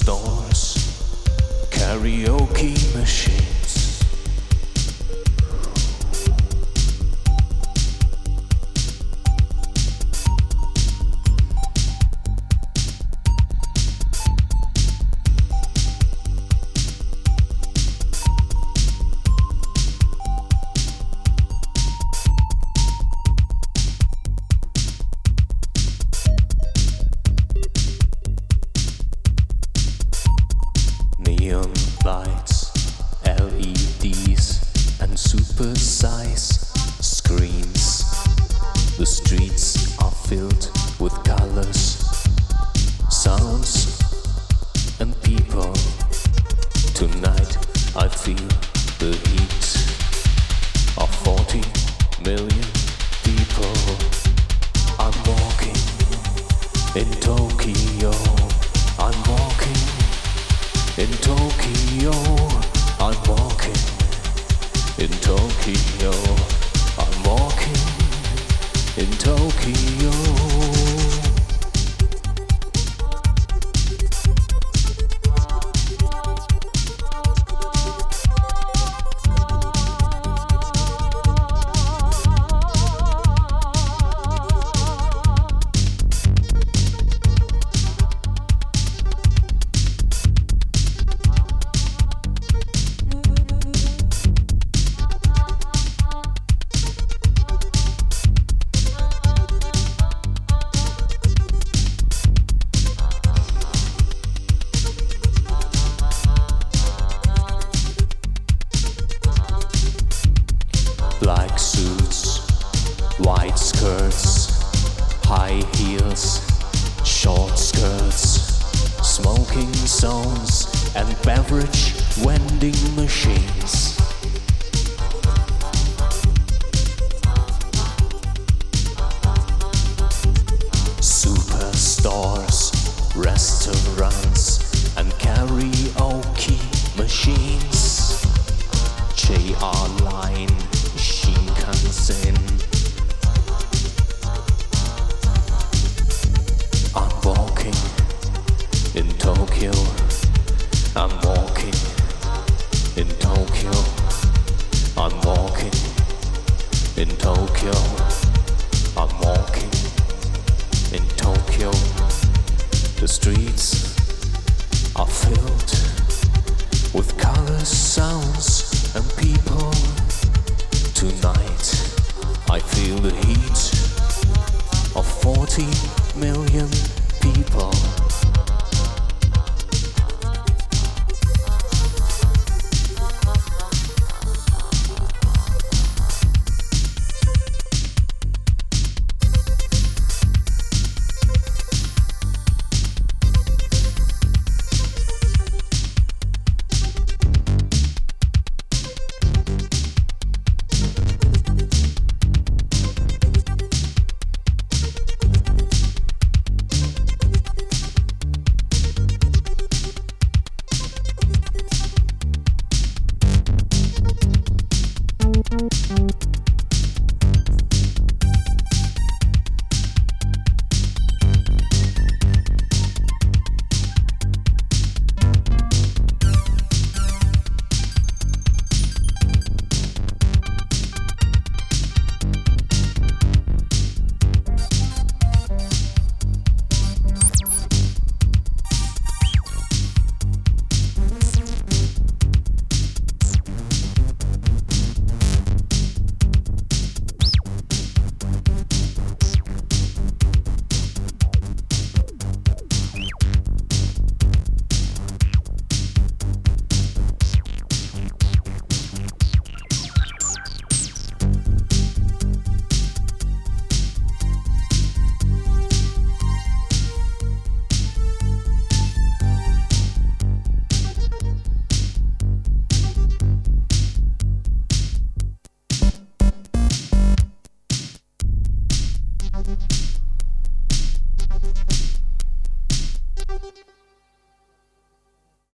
Superstars, karaoke machines. Neon lights, LEDs, and super-size screens. The streets are filled with colors, sounds, and people. Tonight I feel the heat of 40 million people. I'm walking in Tokyo. I'm walking in Tokyo, I'm walking. In Tokyo, I'm walking. In Tokyo. Black suits, white skirts, high heels, short skirts, smoking zones and beverage vending machines. Superstars, restaurants and karaoke machines. JR Line, Shinkansen. I'm walking in Tokyo. I'm walking in Tokyo. I'm walking in Tokyo. I'm walking in Tokyo. The streets are filled with colors, sounds, and people. Tonight I feel the heat of 40 million